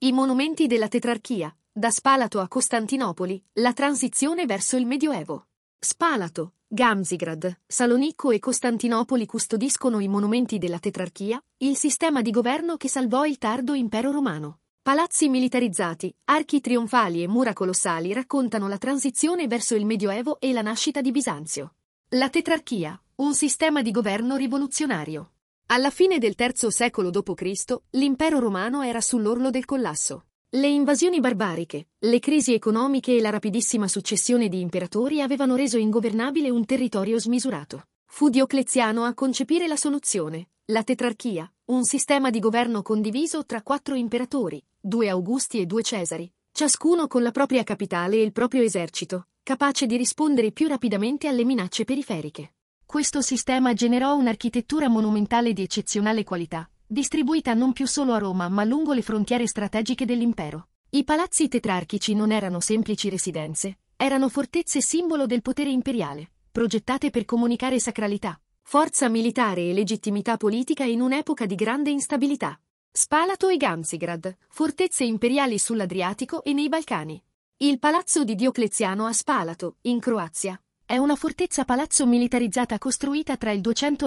I monumenti della tetrarchia, da Spalato a Costantinopoli, la transizione verso il Medioevo. Spalato, Gamzigrad, Salonicco e Costantinopoli custodiscono i monumenti della tetrarchia, il sistema di governo che salvò il tardo impero romano. Palazzi militarizzati, archi trionfali e mura colossali raccontano la transizione verso il Medioevo e la nascita di Bisanzio. La tetrarchia, un sistema di governo rivoluzionario. Alla fine del III secolo d.C., l'impero romano era sull'orlo del collasso. Le invasioni barbariche, le crisi economiche e la rapidissima successione di imperatori avevano reso ingovernabile un territorio smisurato. Fu Diocleziano a concepire la soluzione, la tetrarchia, un sistema di governo condiviso tra 4 imperatori, 2 Augusti e 2 Cesari, ciascuno con la propria capitale e il proprio esercito, capace di rispondere più rapidamente alle minacce periferiche. Questo sistema generò un'architettura monumentale di eccezionale qualità, distribuita non più solo a Roma ma lungo le frontiere strategiche dell'impero. I palazzi tetrarchici non erano semplici residenze, erano fortezze simbolo del potere imperiale, progettate per comunicare sacralità, forza militare e legittimità politica in un'epoca di grande instabilità. Spalato e Gamzigrad, fortezze imperiali sull'Adriatico e nei Balcani. Il palazzo di Diocleziano a Spalato, in Croazia, è una fortezza-palazzo militarizzata costruita tra il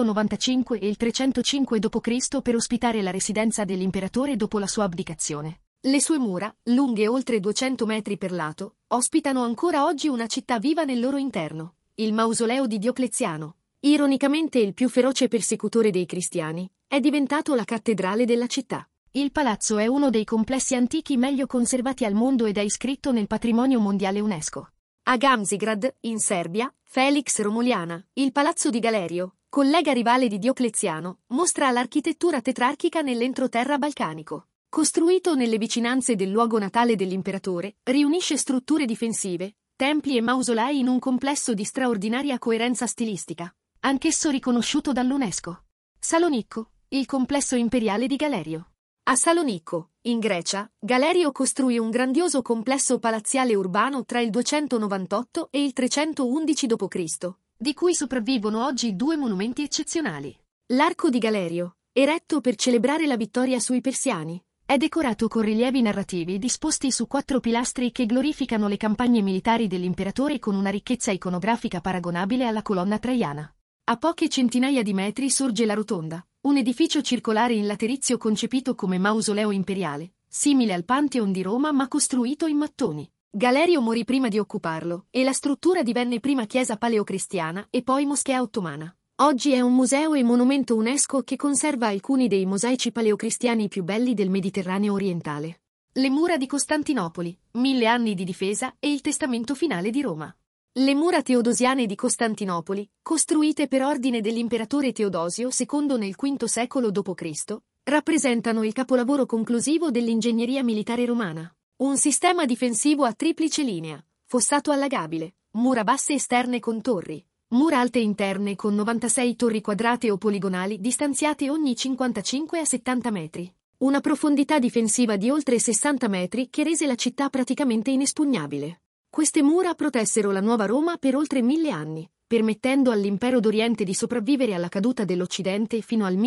295 e il 305 d.C. per ospitare la residenza dell'imperatore dopo la sua abdicazione. Le sue mura, lunghe oltre 200 metri per lato, ospitano ancora oggi una città viva nel loro interno, il mausoleo di Diocleziano. Ironicamente il più feroce persecutore dei cristiani, è diventato la cattedrale della città. Il palazzo è uno dei complessi antichi meglio conservati al mondo ed è iscritto nel patrimonio mondiale UNESCO. A Gamzigrad, in Serbia, Felix Romuliana, il palazzo di Galerio, collega rivale di Diocleziano, mostra l'architettura tetrarchica nell'entroterra balcanico. Costruito nelle vicinanze del luogo natale dell'imperatore, riunisce strutture difensive, templi e mausolei in un complesso di straordinaria coerenza stilistica, anch'esso riconosciuto dall'UNESCO. Salonicco, il complesso imperiale di Galerio. A Salonicco, in Grecia, Galerio costruì un grandioso complesso palaziale urbano tra il 298 e il 311 d.C., di cui sopravvivono oggi 2 monumenti eccezionali. L'Arco di Galerio, eretto per celebrare la vittoria sui Persiani, è decorato con rilievi narrativi disposti su 4 pilastri che glorificano le campagne militari dell'imperatore con una ricchezza iconografica paragonabile alla colonna traiana. A poche centinaia di metri sorge la Rotonda, un edificio circolare in laterizio concepito come mausoleo imperiale, simile al Pantheon di Roma ma costruito in mattoni. Galerio morì prima di occuparlo, e la struttura divenne prima chiesa paleocristiana e poi moschea ottomana. Oggi è un museo e monumento UNESCO che conserva alcuni dei mosaici paleocristiani più belli del Mediterraneo orientale. Le mura di Costantinopoli, 1000 anni di difesa e il testamento finale di Roma. Le mura teodosiane di Costantinopoli, costruite per ordine dell'imperatore Teodosio II nel V secolo d.C., rappresentano il capolavoro conclusivo dell'ingegneria militare romana. Un sistema difensivo a triplice linea, fossato allagabile, mura basse esterne con torri, mura alte interne con 96 torri quadrate o poligonali distanziate ogni 55 a 70 metri. Una profondità difensiva di oltre 60 metri che rese la città praticamente inespugnabile. Queste mura protessero la nuova Roma per oltre 1000 anni, permettendo all'impero d'Oriente di sopravvivere alla caduta dell'Occidente fino al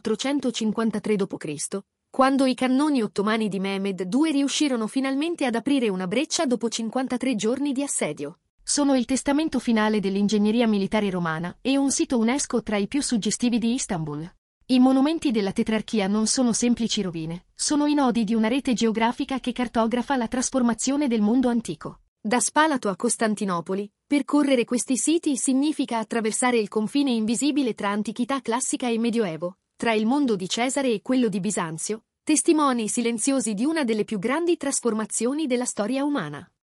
1453 d.C., quando i cannoni ottomani di Mehmed II riuscirono finalmente ad aprire una breccia dopo 53 giorni di assedio. Sono il testamento finale dell'ingegneria militare romana e un sito UNESCO tra i più suggestivi di Istanbul. I monumenti della tetrarchia non sono semplici rovine, sono i nodi di una rete geografica che cartografa la trasformazione del mondo antico. Da Spalato a Costantinopoli, percorrere questi siti significa attraversare il confine invisibile tra antichità classica e medioevo, tra il mondo di Cesare e quello di Bisanzio, testimoni silenziosi di una delle più grandi trasformazioni della storia umana.